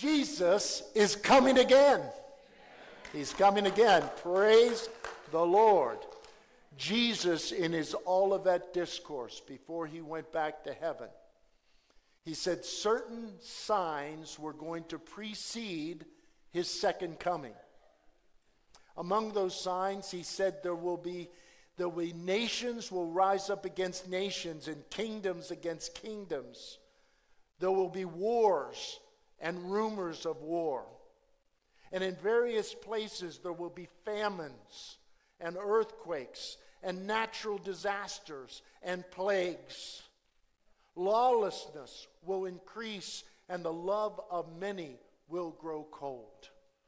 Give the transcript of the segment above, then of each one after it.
Jesus is coming again. He's coming again. Praise the Lord. Jesus, in his Olivet Discourse, before he went back to heaven, he said certain signs were going to precede his second coming. Among those signs, he said there will be nations will rise up against nations and kingdoms against kingdoms. There will be wars and rumors of war. And in various places there will be famines and earthquakes and natural disasters and plagues. Lawlessness will increase and the love of many will grow cold.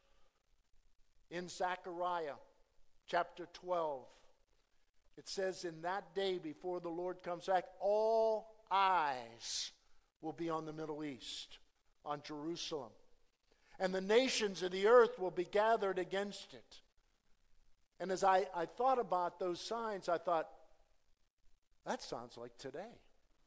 In Zechariah chapter 12, it says, in that day before the Lord comes back, all eyes will be on the Middle East, on Jerusalem. And the nations of the earth will be gathered against it. And as I thought about those signs, I thought, that sounds like today.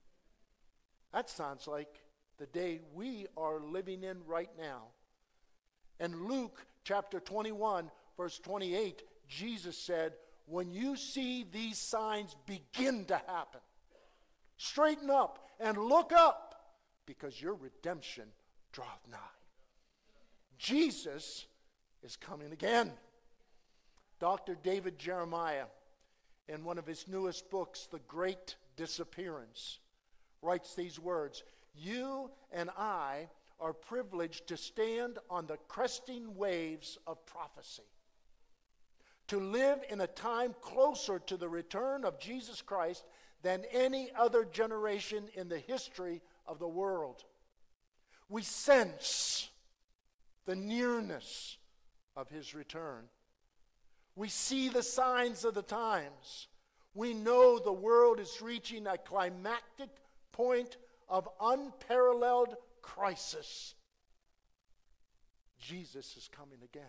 That sounds like the day we are living in right now. And Luke chapter 21, verse 28, Jesus said, when you see these signs begin to happen, straighten up and look up, because your redemption draweth nigh. Jesus is coming again. Dr. David Jeremiah, in one of his newest books, The Great Disappearance, writes these words, you and I are privileged to stand on the cresting waves of prophecy, to live in a time closer to the return of Jesus Christ than any other generation in the history of the world. We sense the nearness of his return. We see the signs of the times. We know the world is reaching a climactic point of unparalleled crisis. Jesus is coming again.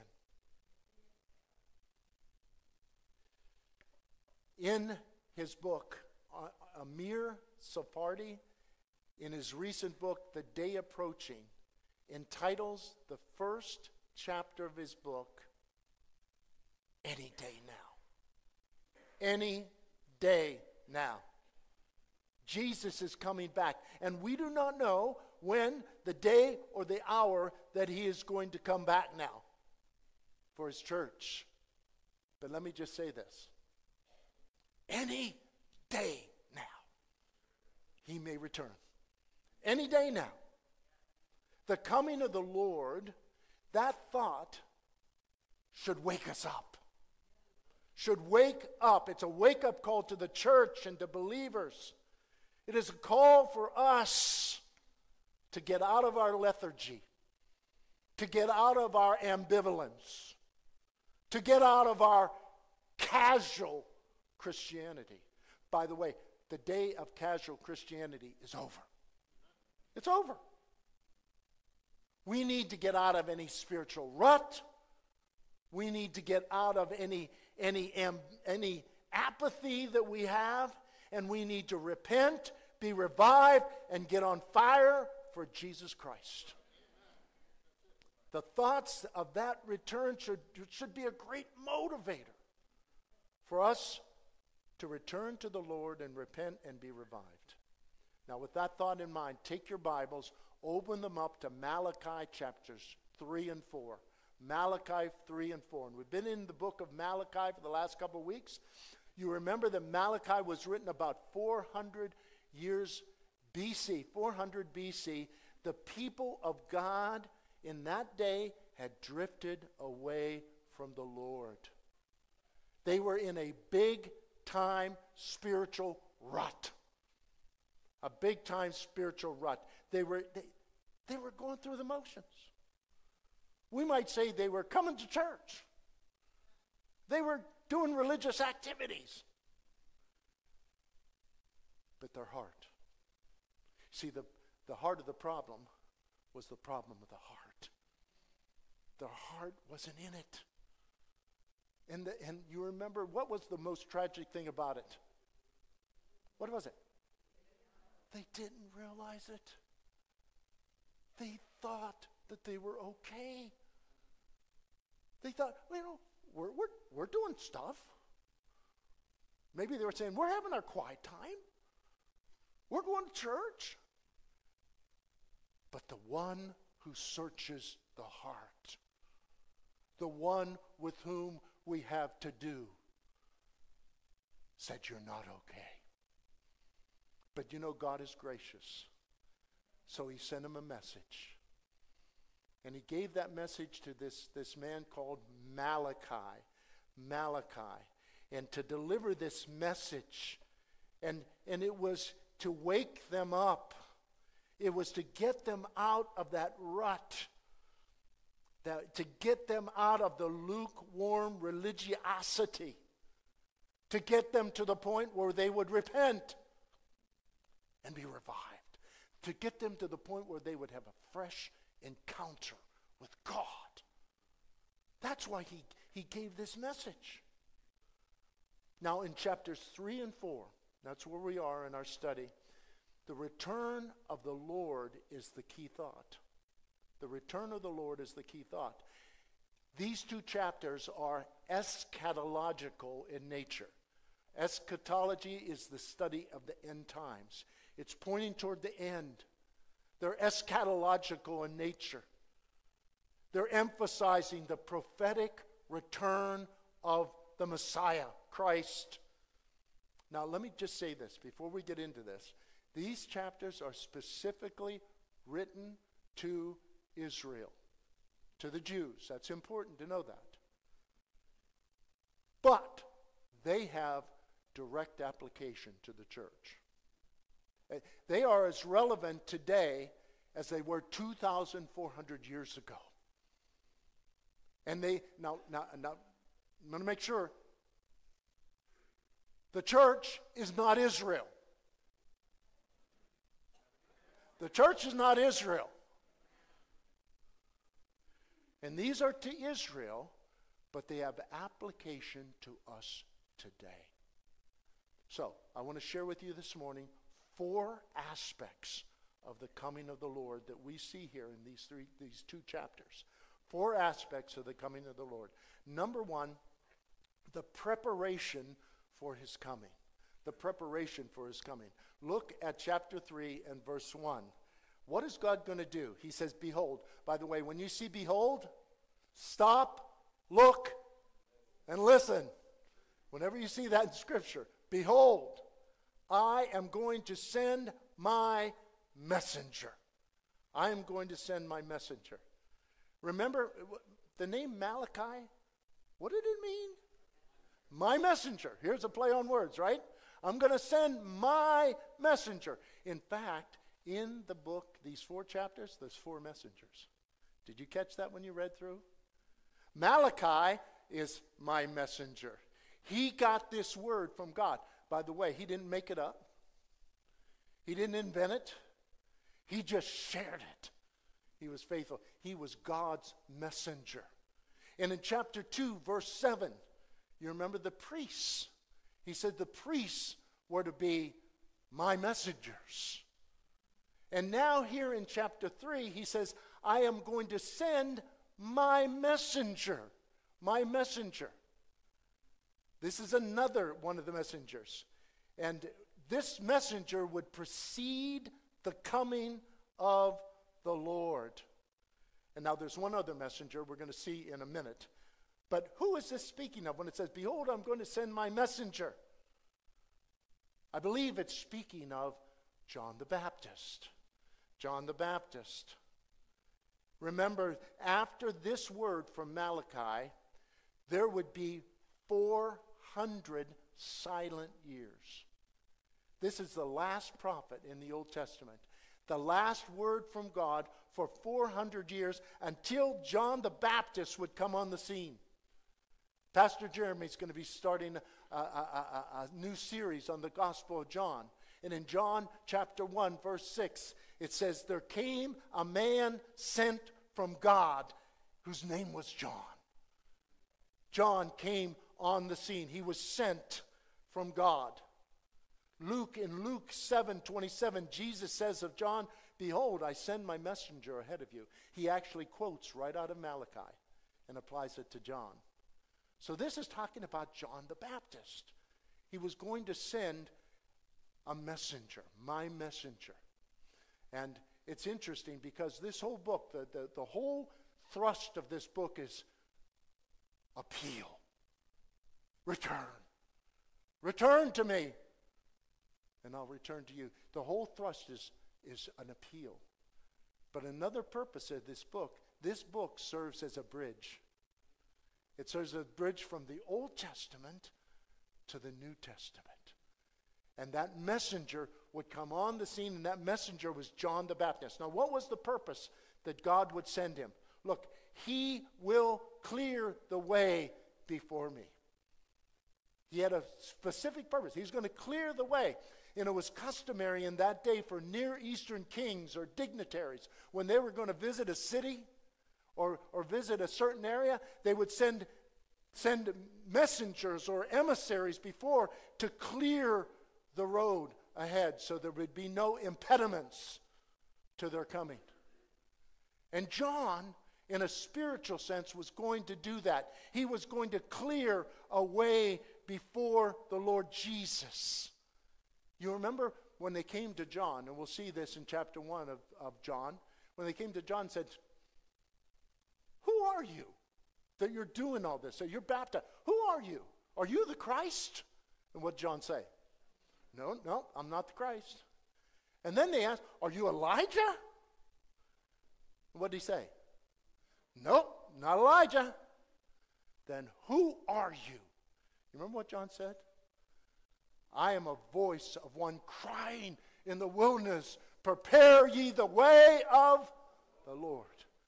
In his book, Amir Tsarfati, in his recent book, The Day Approaching, entitles the first chapter of his book, Any Day Now. Any day now. Jesus is coming back. And we do not know when, the day or the hour that he is going to come back now for his church. But let me just say this. Any day now, he may return. Any day now. The coming of the Lord, that thought should wake us up. Should wake up. It's a wake-up call to the church and to believers. It is a call for us to get out of our lethargy, to get out of our ambivalence, to get out of our casual Christianity. By the way, the day of casual Christianity is over. It's over. We need to get out of any spiritual rut. We need to get out of any apathy that we have, and we need to repent, be revived, and get on fire for Jesus Christ. The thoughts of that return should be a great motivator for us to return to the Lord and repent and be revived. Now, with that thought in mind, take your Bibles, open them up to Malachi chapters 3 and 4. Malachi 3 and 4. And we've been in the book of Malachi for the last couple of weeks. You remember that Malachi was written about 400 years BC. 400 BC. The people of God in that day had drifted away from the Lord. They were in a big-time spiritual rut. A big-time spiritual rut. They were going through the motions. We might say they were coming to church. They were doing religious activities. But their heart. See, the heart of the problem was the problem of the heart. Their heart wasn't in it. And you remember, what was the most tragic thing about it? What was it? They didn't realize it. They thought that they were okay. They thought, we're doing stuff. Maybe they were saying, we're having our quiet time. We're going to church. But the one who searches the heart, the one with whom we have to do, said, you're not okay. But God is gracious. So he sent him a message. And he gave that message to this man called Malachi. And to deliver this message. And it was to wake them up. It was to get them out of that rut. To get them out of the lukewarm religiosity. To get them to the point where they would repent and be revived. To get them to the point where they would have a fresh encounter with God. That's why he gave this message. Now in chapters 3 and 4, that's where we are in our study. The return of the Lord is the key thought. The return of the Lord is the key thought. These two chapters are eschatological in nature. Eschatology is the study of the end times. It's pointing toward the end. They're eschatological in nature. They're emphasizing the prophetic return of the Messiah, Christ. Now, let me just say this before we get into this. These chapters are specifically written to Israel, to the Jews. That's important to know that. But they have direct application to the church. They are as relevant today as they were 2,400 years ago. And now, I'm going to make sure. The church is not Israel. The church is not Israel. And these are to Israel, but they have application to us today. So, I want to share with you this morning 4 aspects of the coming of the Lord that we see here in these 2 chapters. 4 aspects of the coming of the Lord. Number 1, the preparation for his coming. The preparation for his coming. Look at chapter 3 and verse 1. What is God going to do? He says, behold. By the way, when you see behold, stop, look, and listen. Whenever you see that in Scripture, behold, I am going to send my messenger. I am going to send my messenger. Remember, the name Malachi, what did it mean? My messenger. Here's a play on words, right? I'm going to send my messenger. In fact, in the book, these 4 chapters, there's 4 messengers. Did you catch that when you read through? Malachi is my messenger. He got this word from God. By the way, he didn't make it up. He didn't invent it. He just shared it. He was faithful. He was God's messenger. And in chapter 2, verse 7, you remember the priests. He said the priests were to be my messengers. And now here in chapter 3, he says, I am going to send my messenger. My messenger. This is another one of the messengers. And this messenger would precede the coming of the Lord. And now there's one other messenger we're going to see in a minute. But who is this speaking of when it says, behold, I'm going to send my messenger? I believe it's speaking of John the Baptist. John the Baptist. Remember, after this word from Malachi, there would be 400 silent years. This is the last prophet in the Old Testament. The last word from God for 400 years until John the Baptist would come on the scene. Pastor Jeremy's going to be starting a new series on the Gospel of John. And in John chapter 1, verse 6, it says, there came a man sent from God whose name was John. John came on the scene. He was sent from God. In Luke 7:27, Jesus says of John, behold, I send my messenger ahead of you. He actually quotes right out of Malachi and applies it to John. So this is talking about John the Baptist. He was going to send a messenger, my messenger. And it's interesting because this whole book, the whole thrust of this book is appeal. Return. Return to me, and I'll return to you. The whole thrust is an appeal. But another purpose of this book serves as a bridge. It serves as a bridge from the Old Testament to the New Testament. And that messenger would come on the scene, and that messenger was John the Baptist. Now, what was the purpose that God would send him? Look, he will clear the way before me. He had a specific purpose. He's going to clear the way. And it was customary in that day for Near Eastern kings or dignitaries, when they were going to visit a city or visit a certain area, they would send messengers or emissaries before to clear the road ahead so there would be no impediments to their coming. And John, in a spiritual sense, was going to do that. He was going to clear a way before the Lord Jesus. You remember when they came to John, and we'll see this in chapter 1 of John, when they came to John and said, who are you that you're doing all this? That you're baptized. Who are you? Are you the Christ? And what did John say? No, I'm not the Christ. And then they asked, are you Elijah? What did he say? Nope, not Elijah. Then who are you? You remember what John said? I am a voice of one crying in the wilderness, prepare ye the way of the Lord.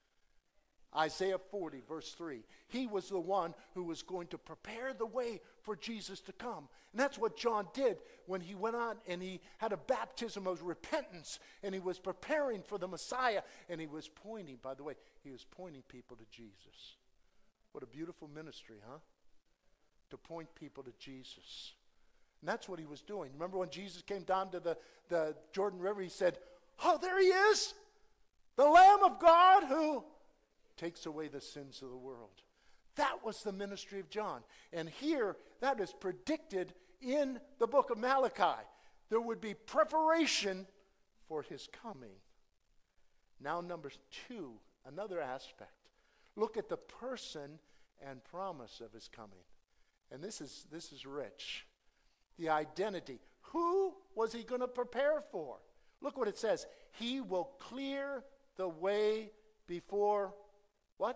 Isaiah 40, verse 3. He was the one who was going to prepare the way for Jesus to come. And that's what John did when he went on and he had a baptism of repentance, and he was preparing for the Messiah, and he was pointing, by the way, he was pointing people to Jesus. What a beautiful ministry, huh? To point people to Jesus. And that's what he was doing. Remember when Jesus came down to the Jordan River, he said, oh, there he is, the Lamb of God who takes away the sins of the world. That was the ministry of John. And here, that is predicted in the book of Malachi. There would be preparation for his coming. Now, number 2, another aspect. Look at the person and promise of his coming. And this is rich. The identity. Who was he going to prepare for? Look what it says. He will clear the way before what?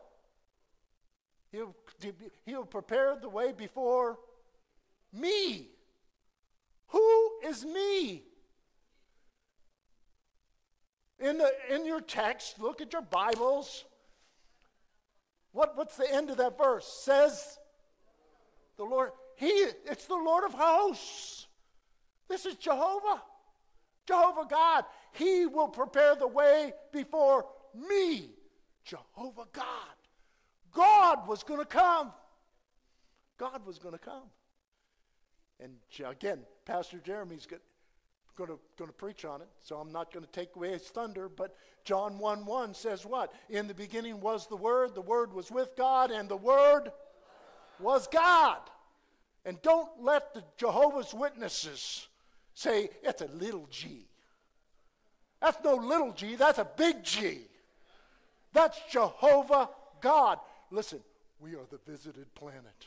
He'll prepare the way before me. Who is me? In your text, look at your Bibles. What's the end of that verse? Says the Lord. It's the Lord of hosts. This is Jehovah. Jehovah God. He will prepare the way before me. Jehovah God. God was going to come. God was going to come. And again, Pastor Jeremy's going to preach on it, so I'm not going to take away his thunder, but John 1:1 says what? In the beginning was the Word was with God, and the Word was God. And don't let the Jehovah's Witnesses say it's a little g. That's no little g, that's a big G. That's Jehovah God. Listen, we are the visited planet.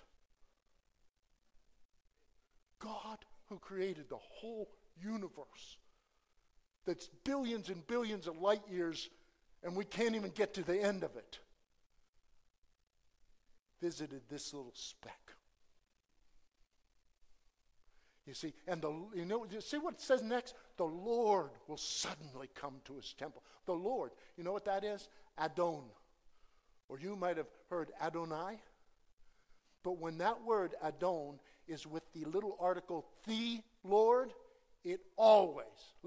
God who created the whole universe that's billions and billions of light years, and we can't even get to the end of it, visited this little speck. You see, and you see what it says next? The Lord will suddenly come to his temple. The Lord, you know what that is? Adon. Or you might have heard Adonai. But when that word Adon is with the little article, the Lord, it always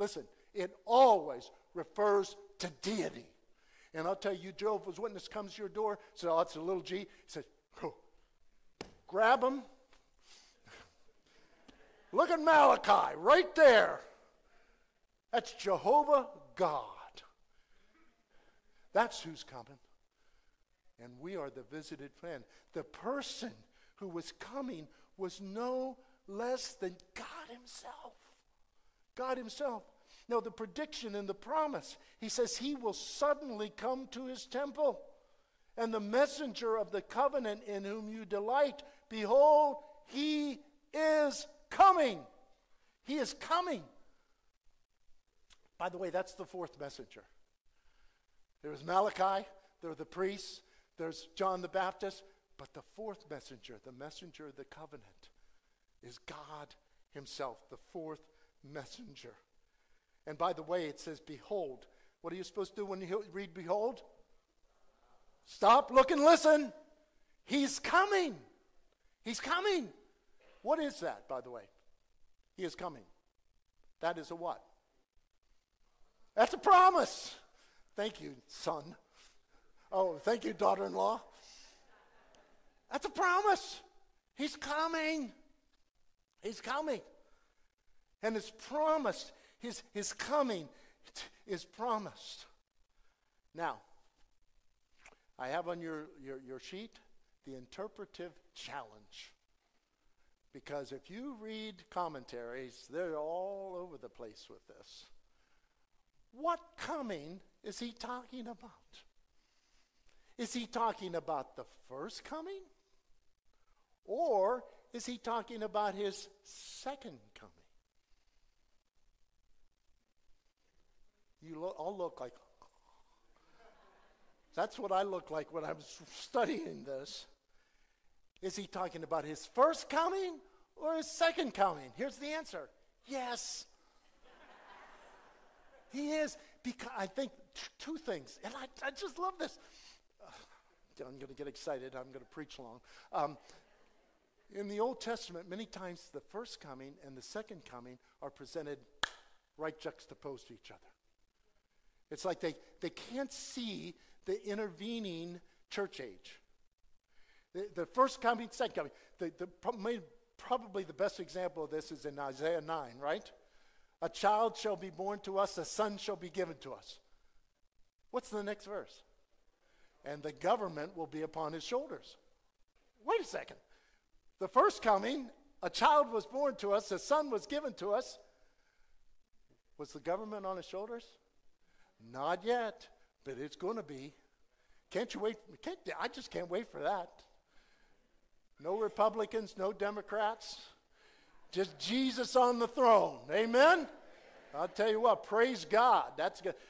refers to deity. And I'll tell you, Jehovah's Witness comes to your door, says, oh, it's a little g. He says, oh, grab him. Look at Malachi, right there. That's Jehovah God. That's who's coming. And we are the visited friend. The person who was coming was no less than God himself. God himself. Now, the prediction and the promise, he says he will suddenly come to his temple. And the messenger of the covenant in whom you delight, behold, he is coming. He is coming. By the way, that's the fourth messenger. There was Malachi, there were the priests, there's John the Baptist, but the fourth messenger, the messenger of the covenant, is God himself, the fourth messenger. And by the way, it says, behold. What are you supposed to do when you read behold? Stop, look, and listen. He's coming. He's coming. What is that, by the way? He is coming. That is a what? That's a promise. Thank you, son. Oh, thank you, daughter-in-law. That's a promise. He's coming. He's coming. And it's promised. His coming is promised. Now, I have on your sheet the interpretive challenge. Because if you read commentaries, they're all over the place with this. What coming is he talking about? Is he talking about the first coming? Or is he talking about his second coming? You all look like, that's what I look like when I'm studying this. Is he talking about his first coming or his second coming? Here's the answer. Yes. He is. Because I think two things, and I just love this. I'm going to get excited. I'm going to preach long. In the Old Testament, many times the first coming and the second coming are presented right juxtaposed to each other. It's like they can't see the intervening church age. The first coming, second coming. Probably the best example of this is in Isaiah 9, right? A child shall be born to us, a son shall be given to us. What's the next verse? And the government will be upon his shoulders. Wait a second. The first coming, a child was born to us, a son was given to us. Was the government on his shoulders? Not yet, but it's going to be. Can't you wait? I just can't wait for that. No Republicans, no Democrats. Just Jesus on the throne. Amen? I'll tell you what, praise God. That's good.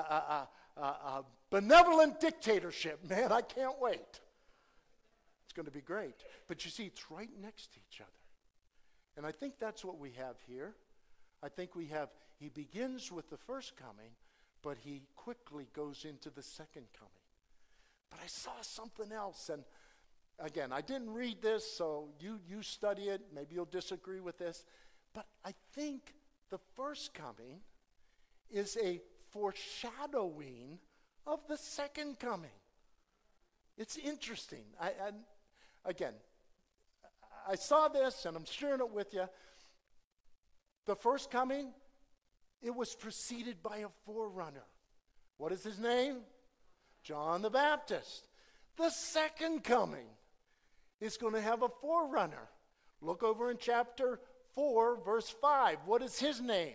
Benevolent dictatorship. Man, I can't wait. It's going to be great. But you see, it's right next to each other. And I think that's what we have here. I think we have, he begins with the first coming, but he quickly goes into the second coming. But I saw something else, and again, I didn't read this, so you study it. Maybe you'll disagree with this. But I think the first coming is a foreshadowing of the second coming. It's interesting. Again, I saw this, and I'm sharing it with you. The first coming, it was preceded by a forerunner. What is his name? John the Baptist. The second coming is going to have a forerunner. Look over in chapter 4, verse 5. What is his name?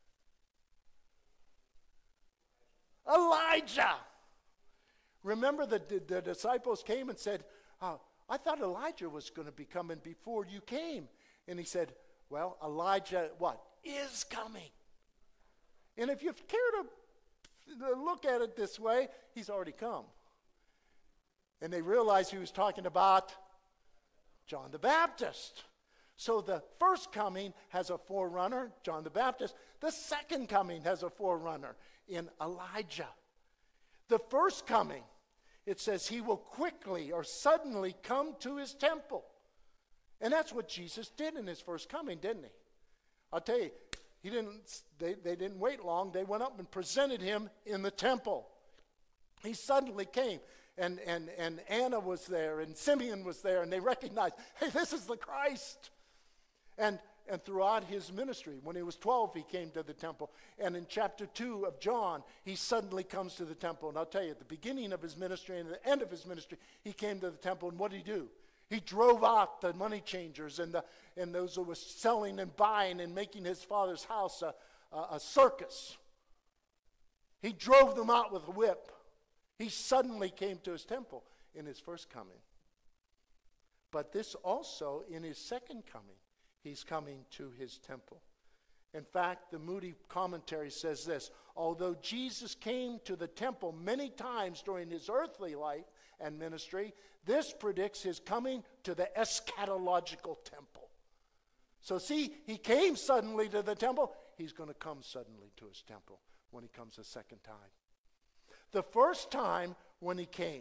Elijah. Remember the disciples came and said, I thought Elijah was going to be coming before you came. And he said, well, Elijah, what? Is coming. And if you care to look at it this way, he's already come. And they realized he was talking about John the Baptist. So the first coming has a forerunner, John the Baptist. The second coming has a forerunner in Elijah. The first coming, it says he will quickly or suddenly come to his temple. And that's what Jesus did in his first coming, didn't he? I'll tell you, they didn't wait long. They went up and presented him in the temple. He suddenly came. And Anna was there, and Simeon was there, and they recognized, hey, this is the Christ. And and throughout his ministry. When he was 12, he came to the temple. And in chapter 2 of John, he suddenly comes to the temple. And I'll tell you, at the beginning of his ministry and at the end of his ministry, he came to the temple. And what did he do? He drove out the money changers and those who were selling and buying and making his father's house a circus. He drove them out with a whip. He suddenly came to his temple in his first coming. But this also, in his second coming, he's coming to his temple. In fact, the Moody commentary says this: although Jesus came to the temple many times during his earthly life and ministry, this predicts his coming to the eschatological temple. So see, he came suddenly to the temple. He's going to come suddenly to his temple when he comes a second time. The first time when he came,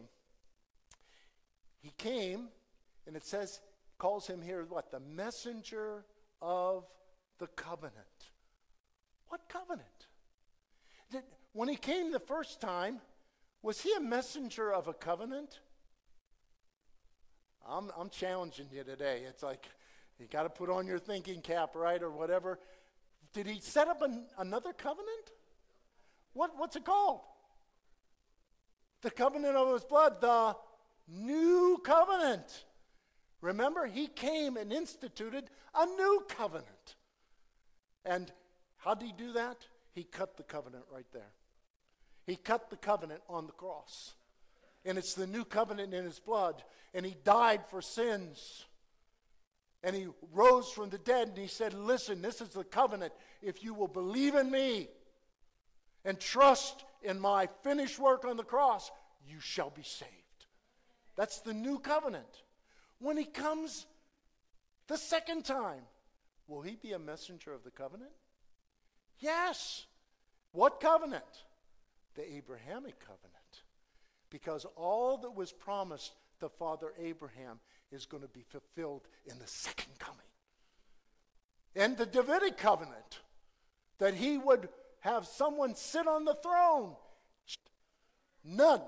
and it says, calls him here what? The messenger of the covenant. What covenant? When he came the first time, was he a messenger of a covenant? I'm challenging you today. It's like, you got to put on your thinking cap, right, or whatever. Did he set up another covenant? What's it called? The covenant of his blood, the new covenant. Remember, he came and instituted a new covenant. And how did he do that? He cut the covenant right there. He cut the covenant on the cross. And it's the new covenant in his blood. And he died for sins. And he rose from the dead and he said, listen, this is the covenant. If you will believe in me and trust in my finished work on the cross, you shall be saved. That's the new covenant. When he comes the second time, will he be a messenger of the covenant? Yes. What covenant? The Abrahamic covenant. Because all that was promised to Father Abraham is going to be fulfilled in the second coming. And the Davidic covenant, that he would have someone sit on the throne. None.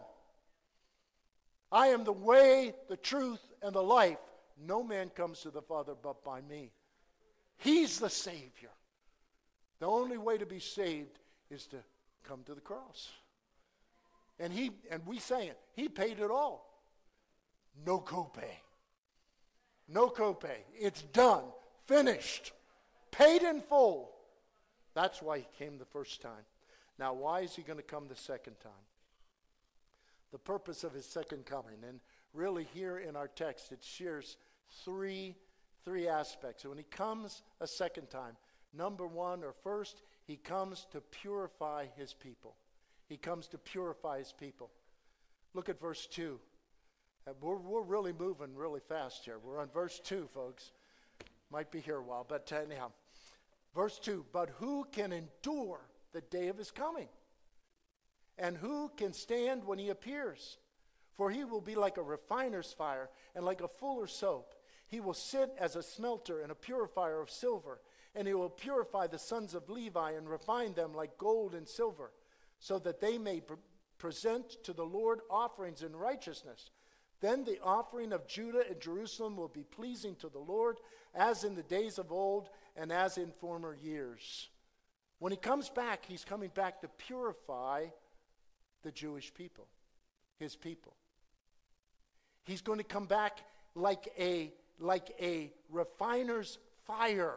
I am the way, the truth, and the life. No man comes to the Father but by me. He's the Savior. The only way to be saved is to come to the cross. And we say it, he paid it all. No copay. No copay. It's done. Finished. Paid in full. That's why he came the first time. Now, why is he going to come the second time? The purpose of his second coming. And really here in our text, it shares three aspects. So when he comes a second time, number one, or first, he comes to purify his people. He comes to purify his people. Look at verse 2. We're really moving really fast here. We're on verse 2, folks. Might be here a while, but anyhow. Verse 2, but who can endure the day of his coming? And who can stand when he appears? For he will be like a refiner's fire and like a fuller's soap. He will sit as a smelter and a purifier of silver. And he will purify the sons of Levi and refine them like gold and silver, so that they may present to the Lord offerings in righteousness. Then the offering of Judah and Jerusalem will be pleasing to the Lord, as in the days of old and as in former years. When he comes back, he's coming back to purify the Jewish people, his people. He's going to come back like a refiner's fire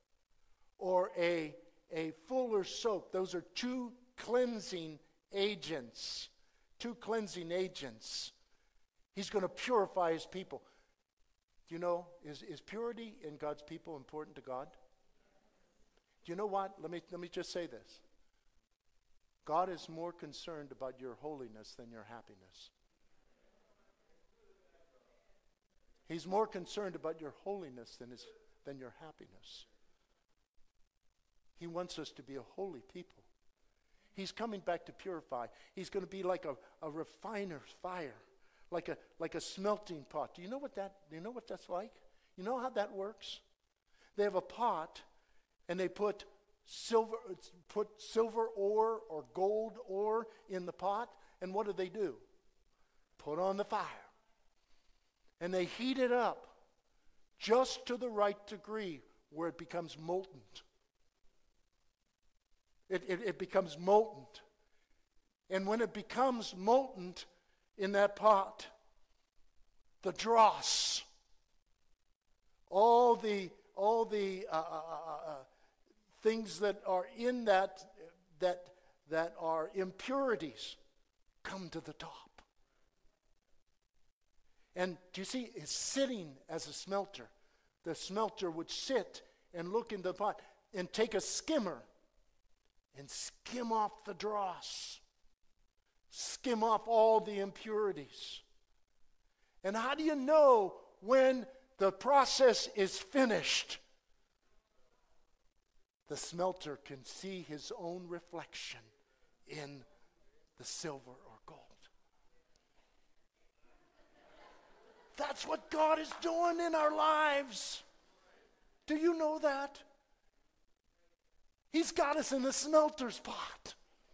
or a fuller's soap. Those are two cleansing agents. Two cleansing agents. He's going to purify his people. Do you know, is purity in God's people important to God? Do you know what? Let me just say this. God is more concerned about your holiness than your happiness. He's more concerned about your holiness than your happiness. He wants us to be a holy people. He's coming back to purify. He's going to be like a refiner's fire, like a smelting pot. Do you know what that's like? You know how that works? They have a pot, and they put silver ore or gold ore in the pot, and what do? Put on the fire. And they heat it up just to the right degree where it becomes molten. It becomes molten. And when it becomes molten in that pot, the dross, all the things that are in that are impurities come to the top. And do you see, it's sitting as a smelter. The smelter would sit and look into the pot and take a skimmer and skim off the dross. Skim off all the impurities. And how do you know when the process is finished? The smelter can see his own reflection in the silver or gold. That's what God is doing in our lives. Do you know that? He's got us in the smelter's pot.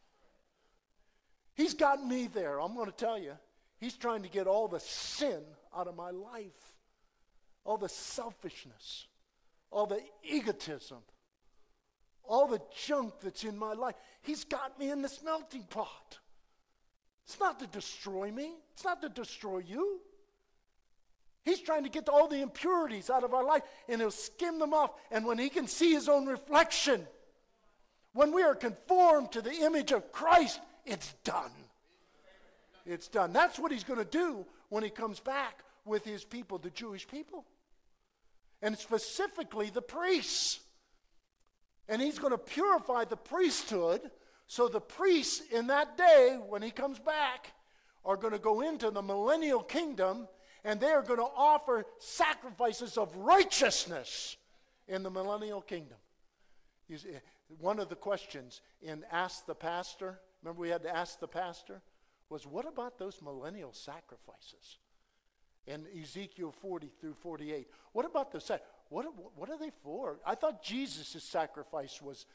He's got me there. I'm going to tell you. He's trying to get all the sin out of my life. All the selfishness. All the egotism. All the junk that's in my life. He's got me in the smelting pot. It's not to destroy me. It's not to destroy you. He's trying to get all the impurities out of our life, and he'll skim them off. And when he can see his own reflection, when we are conformed to the image of Christ, it's done. It's done. That's what he's going to do when he comes back with his people, the Jewish people. And specifically the priests. And he's going to purify the priesthood, so the priests in that day, when he comes back, are going to go into the millennial kingdom, and they are going to offer sacrifices of righteousness in the millennial kingdom. One of the questions in Ask the Pastor, remember we had to ask the pastor, was what about those millennial sacrifices? In Ezekiel 40 through 48. What about the what are they for? I thought Jesus' sacrifice was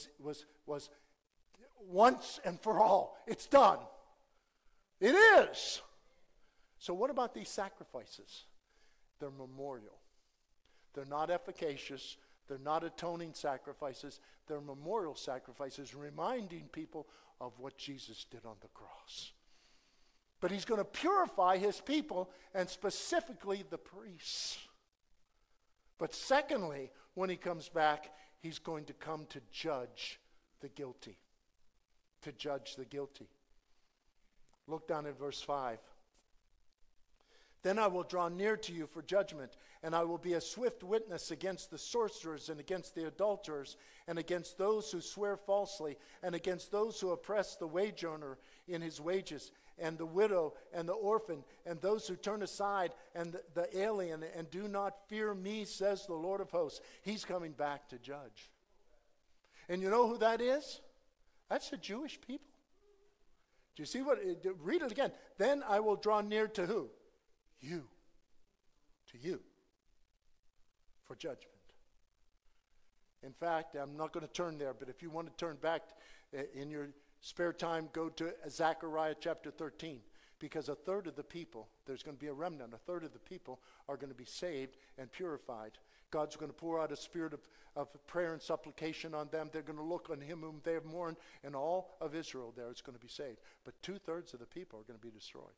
once and for all. It's done. It is. So what about these sacrifices? They're memorial. They're not efficacious. They're not atoning sacrifices. They're memorial sacrifices, reminding people of what Jesus did on the cross. But he's going to purify his people, and specifically the priests. But secondly, when he comes back, he's going to come to judge the guilty. To judge the guilty. Look down at verse 5. Then I will draw near to you for judgment, and I will be a swift witness against the sorcerers and against the adulterers and against those who swear falsely and against those who oppress the wage earner in his wages and the widow and the orphan and those who turn aside and the alien and do not fear me, says the Lord of hosts. He's coming back to judge. And you know who that is? That's the Jewish people. Do you see what? Read it again. Then I will draw near to who? You. To you. For judgment. In fact, I'm not going to turn there, but if you want to turn back in your spare time, go to Zechariah chapter 13. Because a third of the people, there's going to be a remnant, a third of the people are going to be saved and purified. God's going to pour out a spirit of prayer and supplication on them. They're going to look on him whom they have mourned, and all of Israel there is going to be saved. But 2/3 of the people are going to be destroyed.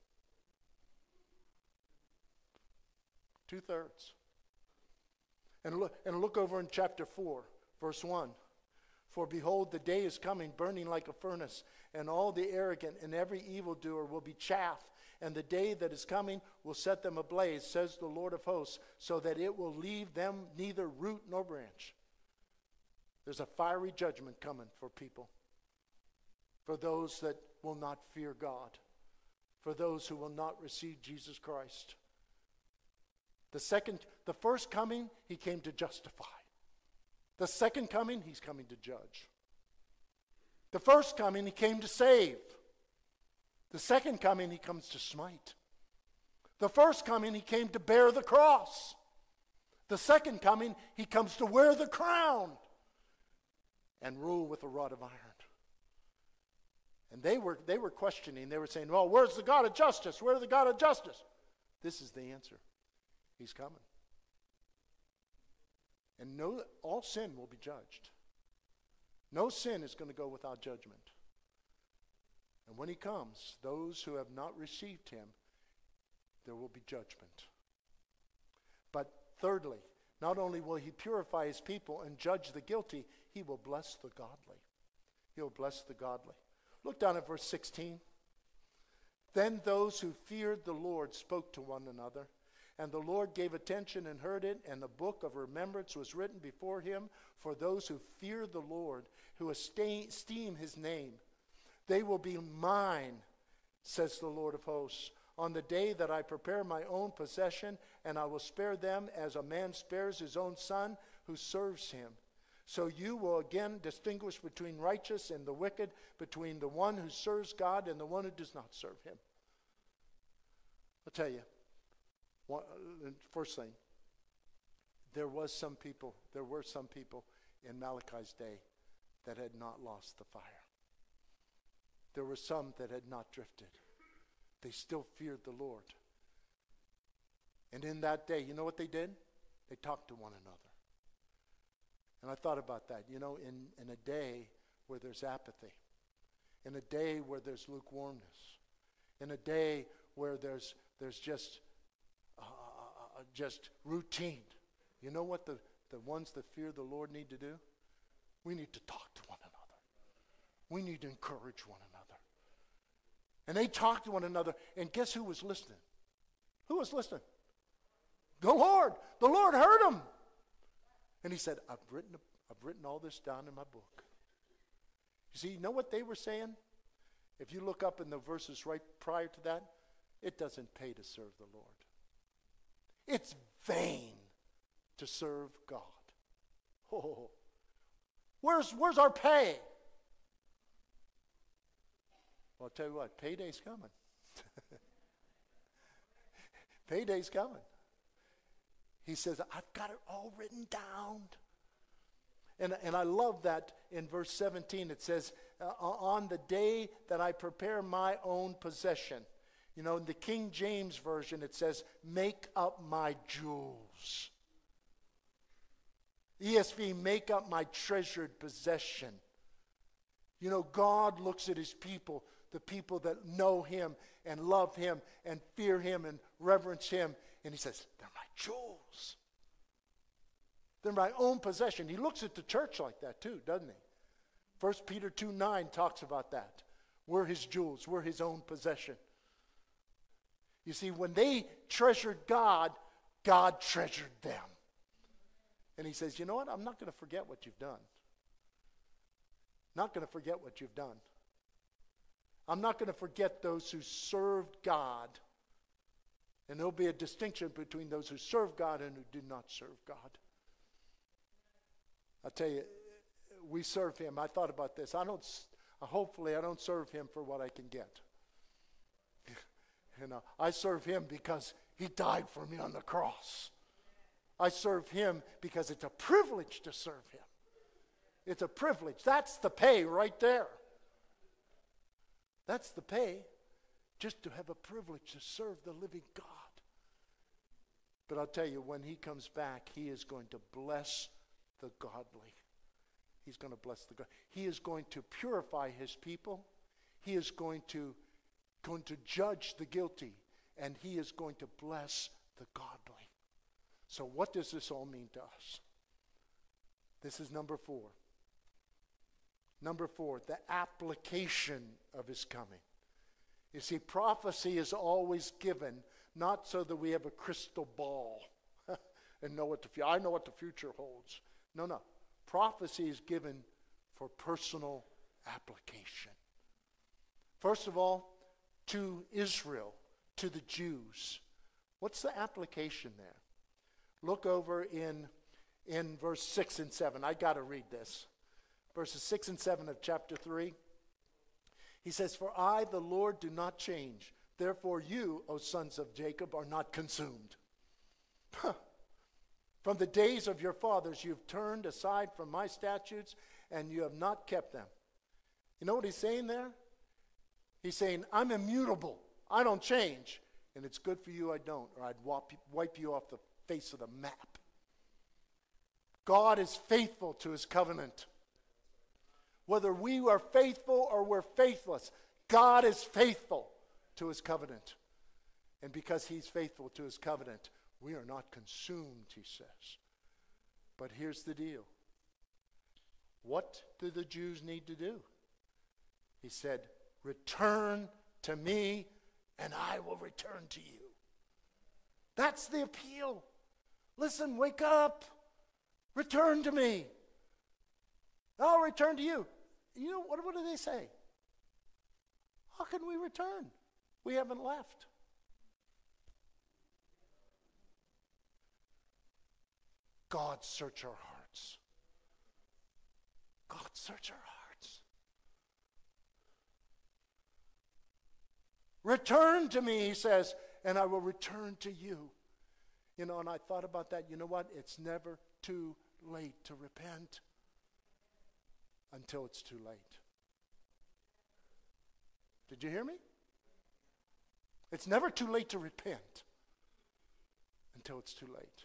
2/3. And look over in chapter 4, verse 1. For behold, the day is coming, burning like a furnace, and all the arrogant and every evildoer will be chaff, and the day that is coming will set them ablaze, says the Lord of hosts, so that it will leave them neither root nor branch. There's a fiery judgment coming for people, for those that will not fear God, for those who will not receive Jesus Christ. The first coming, he came to justify. The second coming, he's coming to judge. The first coming, he came to save. The second coming, he comes to smite. The first coming, he came to bear the cross. The second coming, he comes to wear the crown and rule with a rod of iron. And they were questioning. They were saying, well, where's the God of justice? Where's the God of justice? This is the answer. He's coming. And no, all sin will be judged. No sin is going to go without judgment. And when he comes, those who have not received him, there will be judgment. But thirdly, not only will he purify his people and judge the guilty, he will bless the godly. He will bless the godly. Look down at verse 16. Then those who feared the Lord spoke to one another, and the Lord gave attention and heard it, and the book of remembrance was written before him for those who fear the Lord, who esteem his name. They will be mine, says the Lord of hosts, on the day that I prepare my own possession, and I will spare them as a man spares his own son who serves him. So you will again distinguish between righteous and the wicked, between the one who serves God and the one who does not serve him. I'll tell you, first thing, there were some people in Malachi's day that had not lost the fire. There were some that had not drifted. They still feared the Lord. And in that day, you know what they did? They talked to one another. And I thought about that. You know, in a day where there's apathy, in a day where there's lukewarmness, in a day where there's just routine, you know what the ones that fear the Lord need to do? We need to talk to one another. We need to encourage one another. And they talked to one another, and guess who was listening? Who was listening? The Lord. The Lord heard them. And he said, I've written all this down in my book. You see, you know what they were saying? If you look up in the verses right prior to that, it doesn't pay to serve the Lord. It's vain to serve God. Oh, where's our pay? Well, I'll tell you what, payday's coming. Payday's coming. He says, I've got it all written down. And I love that in verse 17. It says, on the day that I prepare my own possession. You know, in the King James Version, it says, make up my jewels. ESV, make up my treasured possession. You know, God looks at his people, the people that know him and love him and fear him and reverence him. And he says, they're my jewels. They're my own possession. He looks at the church like that too, doesn't he? 1 Peter 2:9 talks about that. We're his jewels. We're his own possession. You see, when they treasured God, God treasured them. And he says, you know what? I'm not going to forget what you've done. Not going to forget what you've done. I'm not going to forget those who served God. And there'll be a distinction between those who serve God and who do not serve God. I'll tell you, we serve him. I thought about this. Hopefully I don't serve him for what I can get. You know, I serve him because he died for me on the cross. I serve him because it's a privilege to serve him. It's a privilege. That's the pay right there. That's the pay, just to have a privilege to serve the living God. But I'll tell you, when he comes back, he is going to bless the godly. He's going to bless the godly. He is going to purify his people. He is going to judge the guilty. And he is going to bless the godly. So what does this all mean to us? This is number 4. Number 4, the application of his coming. You see, prophecy is always given, not so that we have a crystal ball and know what I know what the future holds. No. Prophecy is given for personal application. First of all, to Israel, to the Jews. What's the application there? Look over in verse 6 and 7. I got to read this. Verses 6 and 7 of chapter 3. He says, for I, the Lord, do not change. Therefore you, O sons of Jacob, are not consumed. From the days of your fathers you have turned aside from my statutes, and you have not kept them. You know what he's saying there? He's saying, I'm immutable. I don't change. And it's good for you I don't, or I'd wipe you off the face of the map. God is faithful to his covenant. Whether we are faithful or we're faithless, God is faithful to his covenant. And because he's faithful to his covenant, we are not consumed, he says. But here's the deal. What do the Jews need to do? He said, return to me and I will return to you. That's the appeal. Listen, wake up. Return to me. I'll return to you. You know, what do they say? How can we return? We haven't left. God, search our hearts. God, search our hearts. Return to me, he says, and I will return to you. You know, and I thought about that. You know what? It's never too late to repent until it's too late. Did you hear me? It's never too late to repent until it's too late.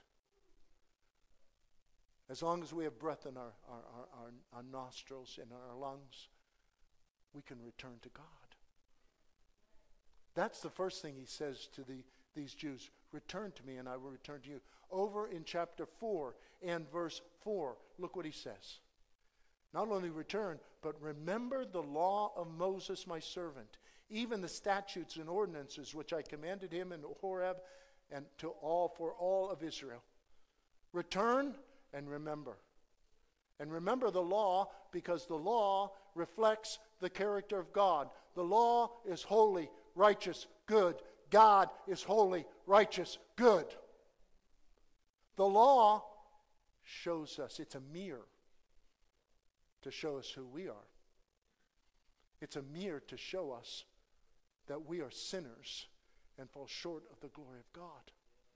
As long as we have breath in our nostrils and our lungs, we can return to God. That's the first thing he says to these Jews. Return to me and I will return to you. Over in chapter 4 and verse 4, look what he says. Not only return, but remember the law of Moses my servant, even the statutes and ordinances which I commanded him in Horeb and for all of Israel. Return and remember. And remember the law, because the law reflects the character of God. The law is holy, righteous, good. God is holy, righteous, good. The law shows us, it's a mirror to show us who we are. It's a mirror to show us that we are sinners and fall short of the glory of God.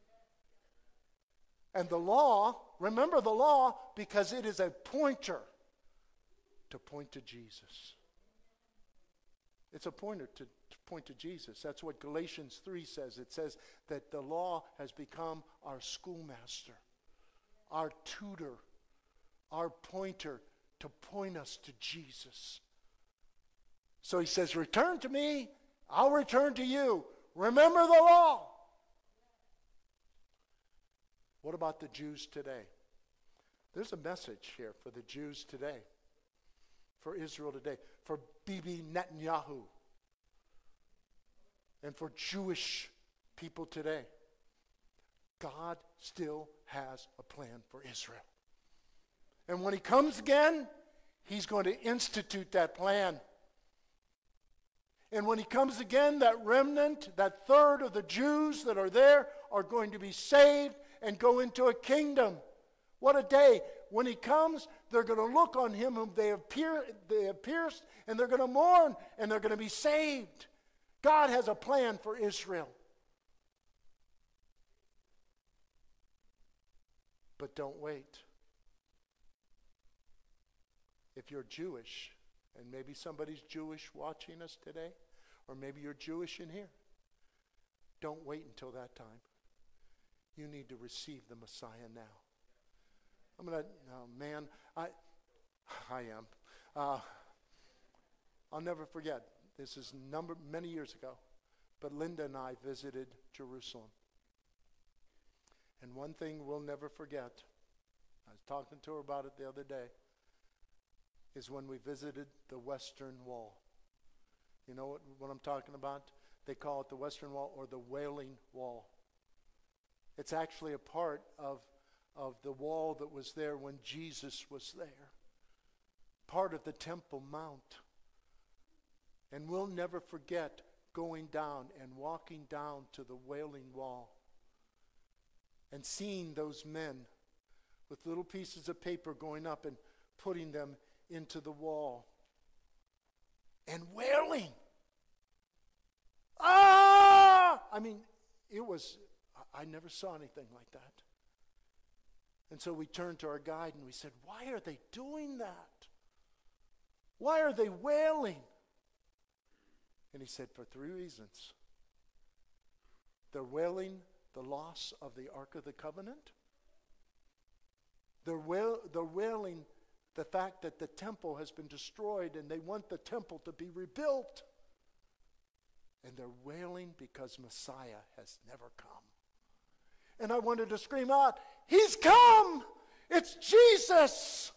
And the law, remember the law, because it is a pointer to point to Jesus. It's a pointer to point to Jesus. That's what Galatians 3 says. It says that the law has become our schoolmaster, our tutor, our pointer to point us to Jesus. So he says, return to me, I'll return to you. Remember the law. What about the Jews today? There's a message here for the Jews today, for Israel today, for Bibi Netanyahu, and for Jewish people today. God still has a plan for Israel. And when he comes again, he's going to institute that plan. And when he comes again, that remnant, that third of the Jews that are there, are going to be saved and go into a kingdom. What a day. When he comes, they're going to look on him whom they have pierced, and they're going to mourn, and they're going to be saved. God has a plan for Israel. But don't wait. If you're Jewish, and maybe somebody's Jewish watching us today, or maybe you're Jewish in here, don't wait until that time. You need to receive the Messiah now. I'm going to, oh man, I am. I'll never forget. This is many years ago, but Linda and I visited Jerusalem. And one thing we'll never forget, I was talking to her about it the other day, is when we visited the Western Wall. You know what I'm talking about? They call it the Western Wall or the Wailing Wall. It's actually a part of the wall that was there when Jesus was there. Part of the Temple Mount. And we'll never forget going down and walking down to the Wailing Wall and seeing those men with little pieces of paper going up and putting them into the wall and wailing. Ah! I mean, I never saw anything like that. And so we turned to our guide and we said, why are they doing that? Why are they wailing? And he said, for 3 reasons. They're wailing the loss of the Ark of the Covenant. They're wailing the fact that the temple has been destroyed and they want the temple to be rebuilt. And they're wailing because Messiah has never come. And I wanted to scream out, He's come! It's Jesus!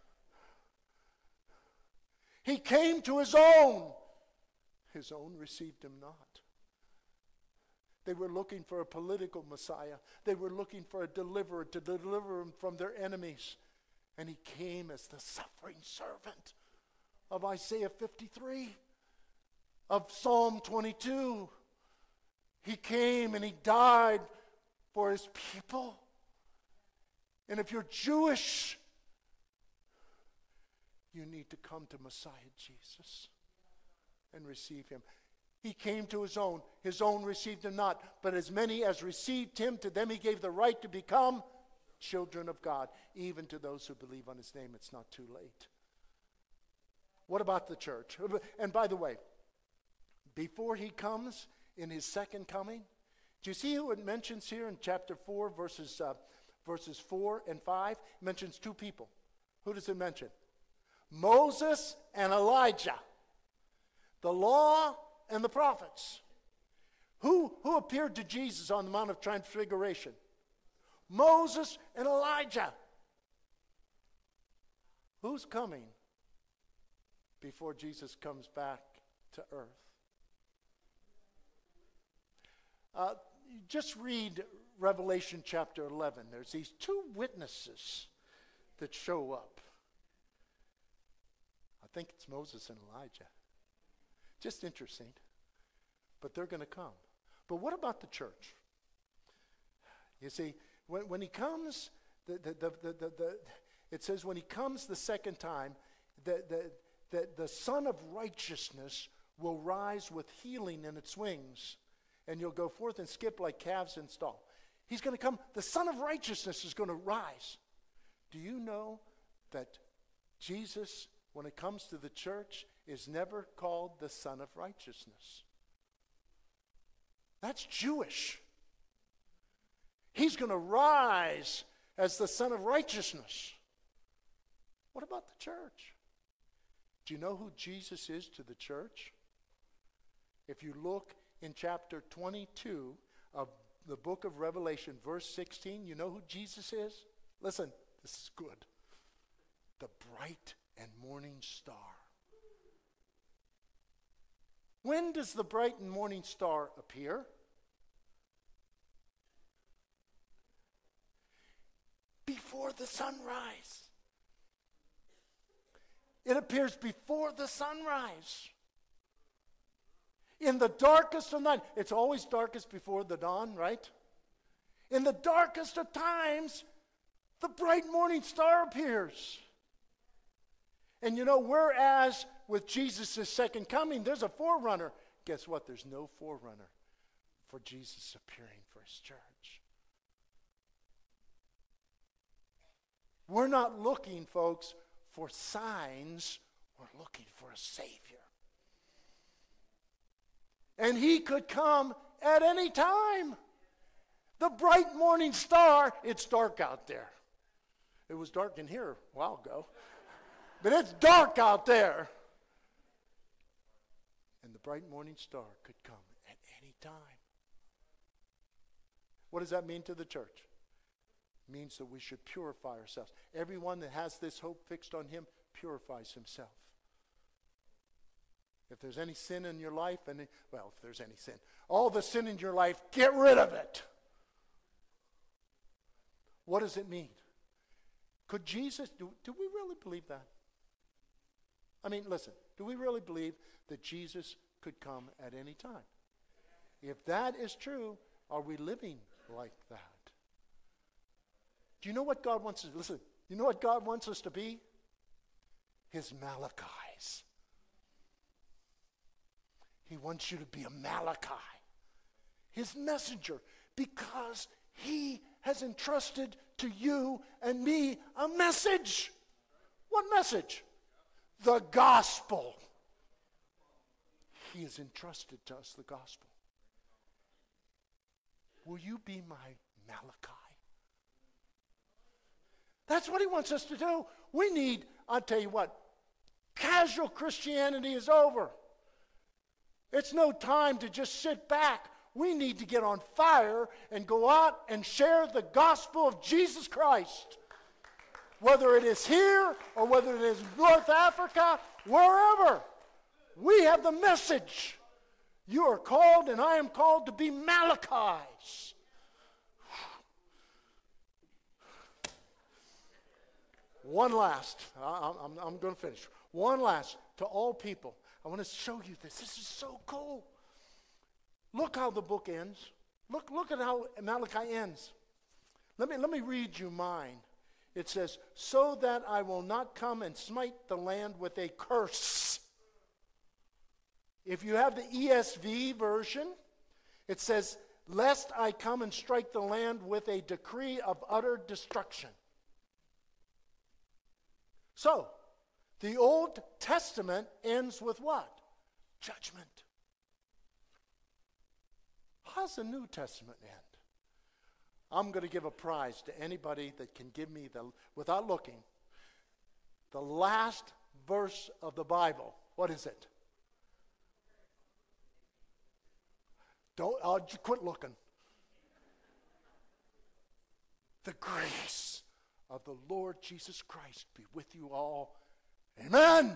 He came to His own. His own received Him not. They were looking for a political Messiah. They were looking for a deliverer to deliver them from their enemies. And He came as the suffering servant of Isaiah 53, of Psalm 22. He came and He died for His people. And if you're Jewish, you need to come to Messiah Jesus and receive Him. He came to His own received Him not. But as many as received Him, to them He gave the right to become children of God, even to those who believe on His name. It's not too late. What about the church? And by the way, before He comes in His second coming, do you see who it mentions here in chapter 4, verses 4 and 5? It mentions two people. Who does it mention? Moses and Elijah. The law and the prophets. Who appeared to Jesus on the Mount of Transfiguration? Moses and Elijah. Who's coming before Jesus comes back to earth? Just read Revelation chapter 11. There's these two witnesses that show up. I think it's Moses and Elijah. Just interesting. But they're going to come. But what about the church? You see, when He comes, it says when He comes the second time, the Son of Righteousness will rise with healing in its wings, and you'll go forth and skip like calves in stall. He's going to come. The Son of Righteousness is going to rise. Do you know that Jesus, when it comes to the church, is never called the Son of Righteousness? That's Jewish. He's going to rise as the Son of Righteousness. What about the church? Do you know who Jesus is to the church? If you look in chapter 22 of the book of Revelation, verse 16, you know who Jesus is? Listen, this is good. The bright and morning star. When does the bright and morning star appear? Before the sunrise. It appears before the sunrise. In the darkest of night. It's always darkest before the dawn, right? In the darkest of times, the bright morning star appears. And you know, whereas with Jesus' second coming, there's a forerunner. Guess what? There's no forerunner for Jesus appearing for His church. We're not looking, folks, for signs. We're looking for a Savior. And He could come at any time. The bright morning star, it's dark out there. It was dark in here a while ago. But it's dark out there. And the bright morning star could come at any time. What does that mean to the church? It means that we should purify ourselves. Everyone that has this hope fixed on Him purifies himself. If there's any sin in your life, if there's any sin, all the sin in your life, get rid of it. What does it mean? Could Jesus, do we really believe that? I mean, listen, do we really believe that Jesus could come at any time? If that is true, are we living like that? Do you know what God wants us to, listen, you know what God wants us to be? His Malachis. He wants you to be a Malachi, His messenger, because He has entrusted to you and me a message. What message? The gospel. He has entrusted to us the gospel. Will you be my Malachi? That's what he wants us to do. We need, I'll tell you what, casual Christianity is over. It's no time to just sit back. We need to get on fire and go out and share the gospel of Jesus Christ. Whether it is here or whether it is North Africa, wherever. We have the message. You are called and I am called to be Malachi's. One last, I'm going to finish. One last, to all people. I want to show you this. This is so cool. Look how the book ends. Look at how Malachi ends. Let me read you mine. It says, so that I will not come and smite the land with a curse. If you have the ESV version, it says, lest I come and strike the land with a decree of utter destruction. So, the Old Testament ends with what? Judgment. How's the New Testament end? I'm going to give a prize to anybody that can give me, without looking, the last verse of the Bible. What is it? Quit looking. The grace of the Lord Jesus Christ be with you all. Amen.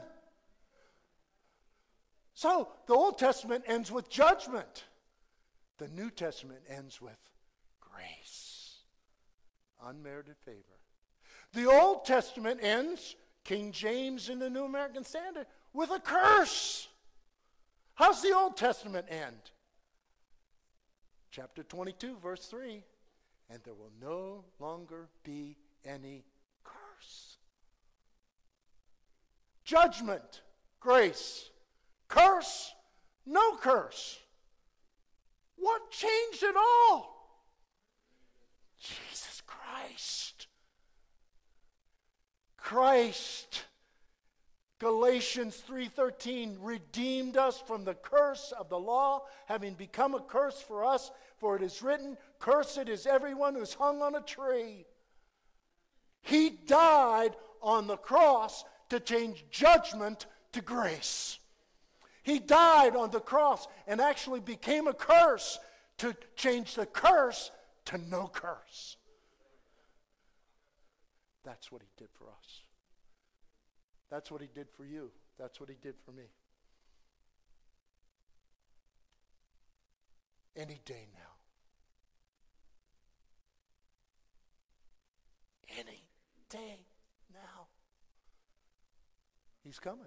So, the Old Testament ends with judgment. The New Testament ends with grace. Unmerited favor. The Old Testament ends, King James in the New American Standard, with a curse. How's the Old Testament end? Chapter 22, verse 3. And there will no longer be any curse. Judgment, grace. Curse, no curse. What changed it all? Jesus Christ. Christ. Galatians 3:13 redeemed us from the curse of the law, having become a curse for us, for it is written, cursed is everyone who's hung on a tree. He died on the cross to change judgment to grace. He died on the cross and actually became a curse to change the curse to no curse. That's what he did for us. That's what he did for you. That's what he did for me. Any day now. Any day now. He's coming.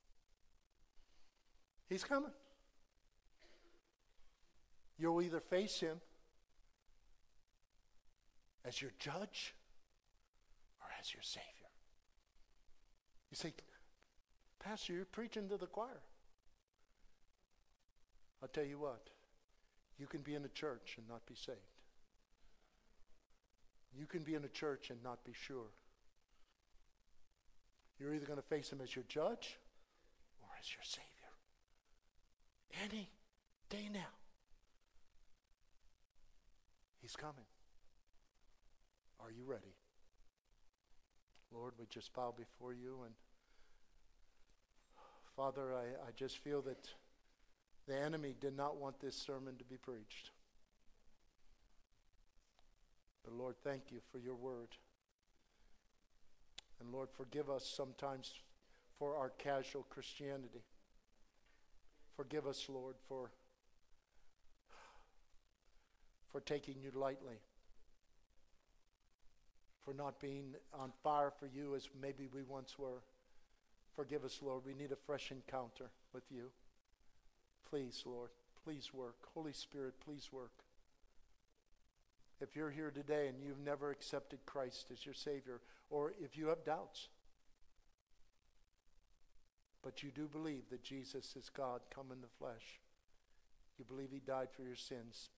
He's coming. You'll either face him as your judge or as your Savior. You say, Pastor, you're preaching to the choir. I'll tell you what, you can be in a church and not be saved. You can be in a church and not be sure. You're either going to face him as your judge or as your Savior. Any day now. He's coming. Are you ready? Lord, we just bow before you, and Father, I just feel that the enemy did not want this sermon to be preached. But Lord, thank you for your word. And Lord, forgive us sometimes for our casual Christianity. Forgive us, Lord, for taking you lightly. For not being on fire for you as maybe we once were. Forgive us, Lord. We need a fresh encounter with you. Please, Lord, please work. Holy Spirit, please work. If you're here today and you've never accepted Christ as your Savior, or if you have doubts, but you do believe that Jesus is God come in the flesh, you believe he died for your sins,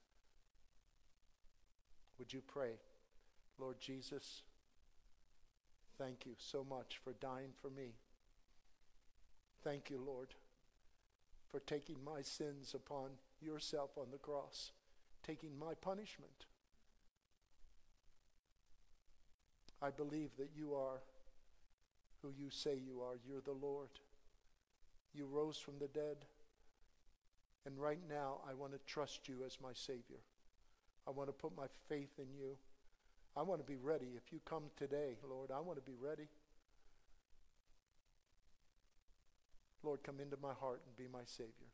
would you pray, Lord Jesus, thank you so much for dying for me. Thank you, Lord, for taking my sins upon yourself on the cross, taking my punishment. I believe that you are who you say you are. You're the Lord. You rose from the dead. And right now, I want to trust you as my Savior. I want to put my faith in you. I want to be ready. If you come today, Lord, I want to be ready. Lord, come into my heart and be my Savior.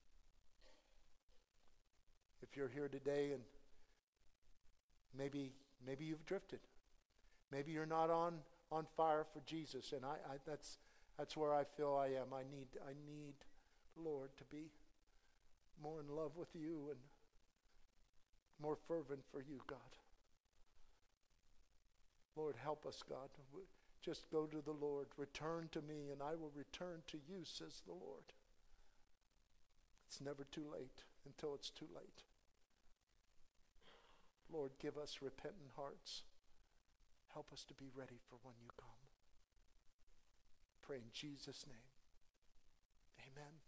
If you're here today and maybe you've drifted. Maybe you're not on fire for Jesus, and that's where I feel I am. I need, Lord, to be more in love with you and more fervent for you, God. Lord, help us, God. Just go to the Lord. Return to me, and I will return to you, says the Lord. It's never too late until it's too late. Lord, give us repentant hearts. Help us to be ready for when you come. Pray in Jesus' name. Amen.